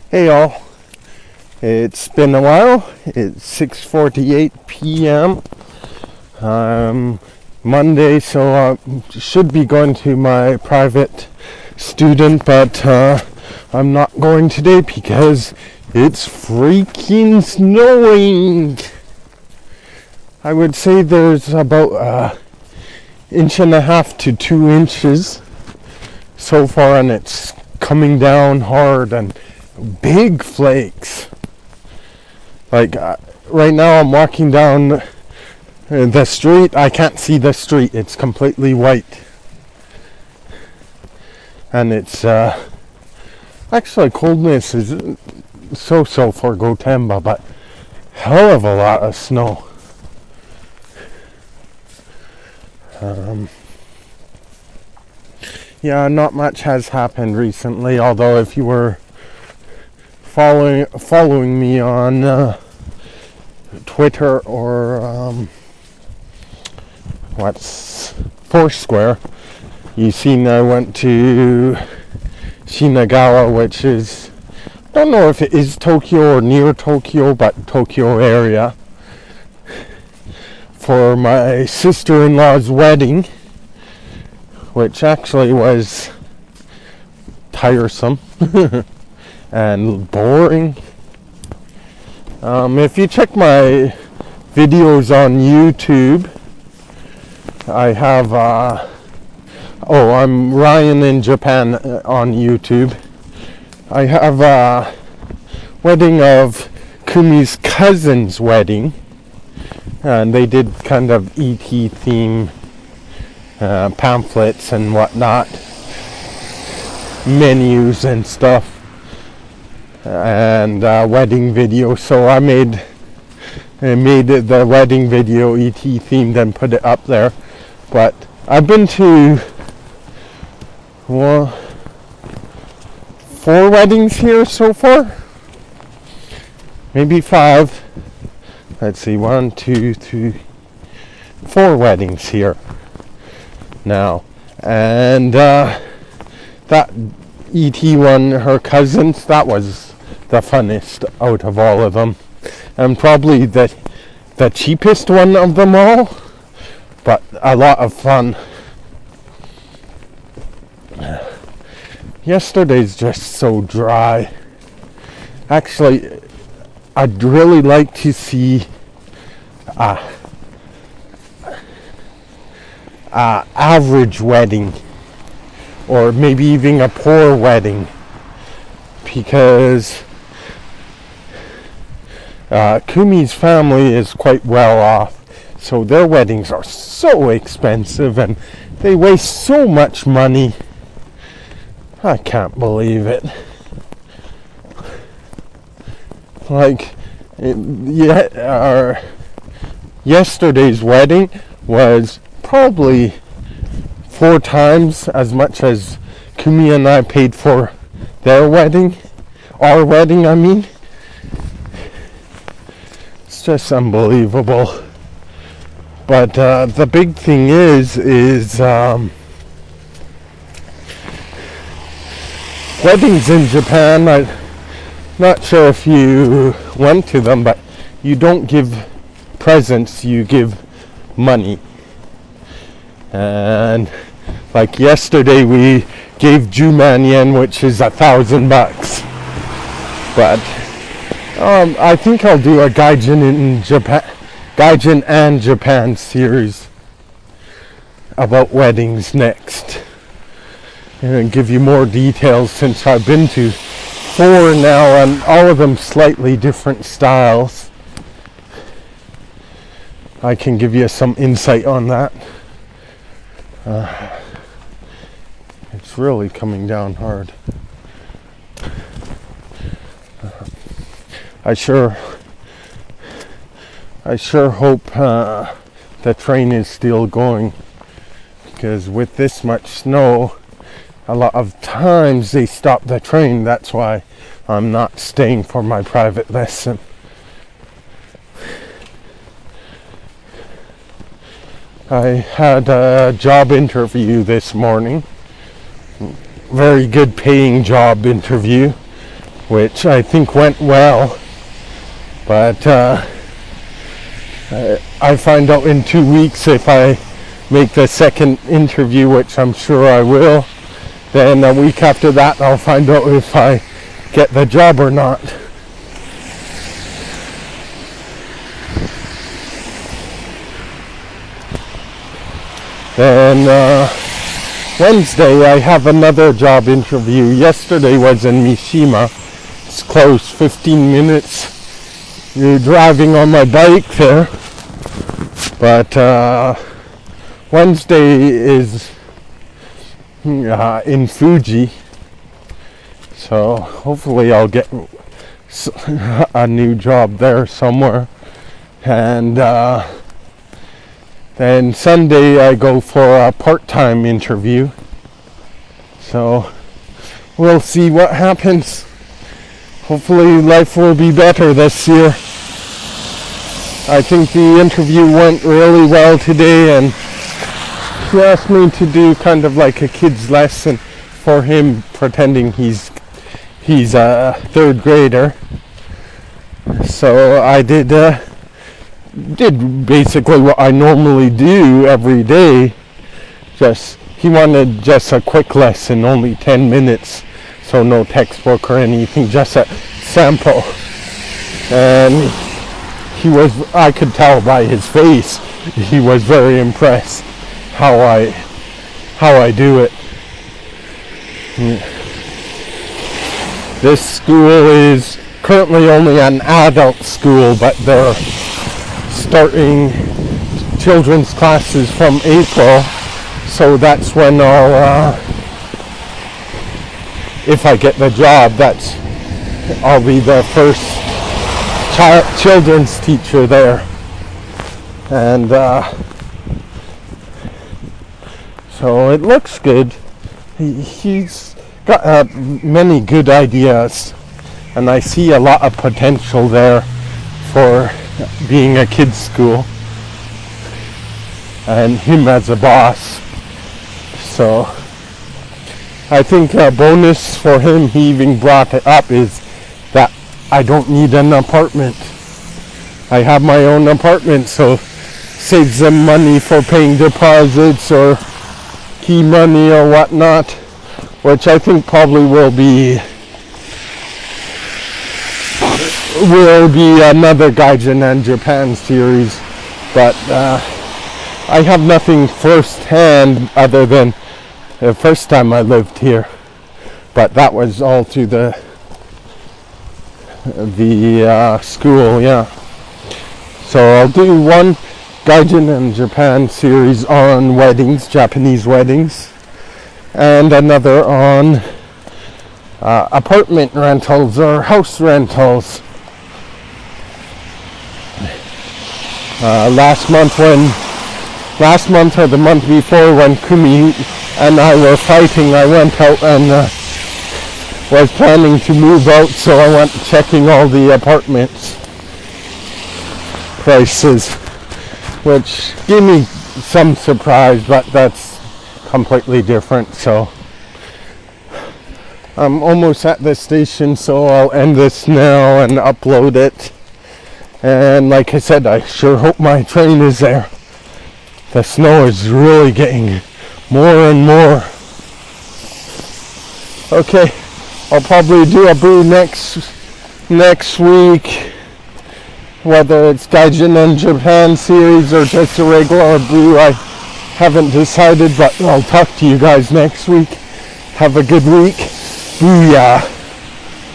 Hey y'all, it's been a while. It's 6:48 p.m. Monday, so I should be going to my private student, but I'm not going today because it's freaking snowing. I would say there's about an inch and a half to 2 inches so far, and it's coming down hard and big flakes. Like right now I'm walking down the street. I can't see the street. It's completely white. And it's actually coldness is so for Gotemba, but hell of a lot of snow. Yeah, not much has happened recently, although if you were following me on Twitter or Foursquare, you seen I went to Shinagawa, which is, I don't know if it is Tokyo or near Tokyo, but Tokyo area, for my sister-in-law's wedding, which actually was tiresome and boring. If you check my videos on YouTube, I have I'm Ryan in Japan on YouTube. I have a wedding of Kumi's cousin's wedding, and they did kind of ET theme pamphlets and whatnot, menus and stuff, and wedding video. So I made the wedding video ET themed and put it up there. But I've been to 4 weddings here so far, maybe 5. Let's see, 1, 2, 3, 4 weddings here now, and that ET one, her cousins, that was the funnest out of all of them, and probably the cheapest one of them all, but a lot of fun. Yesterday's just so dry. Actually, I'd really like to see average wedding, or maybe even a poor wedding, because Kumi's family is quite well off, so their weddings are so expensive and they waste so much money. I can't believe it. Like, yesterday's wedding was probably 4 times as much as Kumi and I paid for their wedding. Our wedding, I mean. It's just unbelievable. But the big thing is weddings in Japan. I'm not sure if you went to them, but you don't give presents, you give money. And like yesterday we gave Juman yen, which is $1,000. But I think I'll do a Gaijin and Japan series about weddings next, and give you more details, since I've been to 4 now, and all of them slightly different styles. I can give you some insight on that. It's really coming down hard. I sure hope the train is still going, because with this much snow, a lot of times they stop the train. That's why I'm not staying for my private lesson. I had a job interview this morning. Very good paying job interview. which I think went well. But I find out in 2 weeks if I make the second interview, which I'm sure I will. Then a week after that, I'll find out if I get the job or not. Then Wednesday, I have another job interview. Yesterday was in Mishima. It's close, 15 minutes. You're driving on my bike there. But Wednesday is in Fuji. So hopefully I'll get a new job there somewhere. And then Sunday I go for a part-time interview. So we'll see what happens. Hopefully life will be better this year. I think the interview went really well today, and he asked me to do kind of like a kid's lesson for him, pretending he's a third grader. So I did basically what I normally do every day. He wanted just a quick lesson, only 10 minutes, so no textbook or anything, just a sample. And I could tell by his face, he was very impressed how I do it. This school is currently only an adult school, but they're starting children's classes from April, so that's when if I get the job, I'll be the first children's teacher there. And so it looks good. He's got many good ideas, and I see a lot of potential there for being a kid's school, and him as a boss. So I think a bonus for him, he even brought it up, is that I don't need an apartment. I have my own apartment, so saves them money for paying deposits or key money or whatnot, which I think probably will be another Gaijin and Japan series. But I have nothing firsthand other than the first time I lived here, but that was all through the school, yeah. So I'll do one Gaijin and Japan series on weddings, Japanese weddings, and another on apartment rentals or house rentals. Last month or the month before, when Kumi and I were fighting, I went out and was planning to move out, so I went checking all the apartments prices, which gave me some surprise, but that's completely different. So I'm almost at the station, so I'll end this now and upload it. And like I said, I sure hope my train is there. The snow is really getting more and more. Okay, I'll probably do a brew next week, whether it's Gaijin and Japan series or just a regular brew. I haven't decided, but I'll talk to you guys next week. Have a good week. Booyah.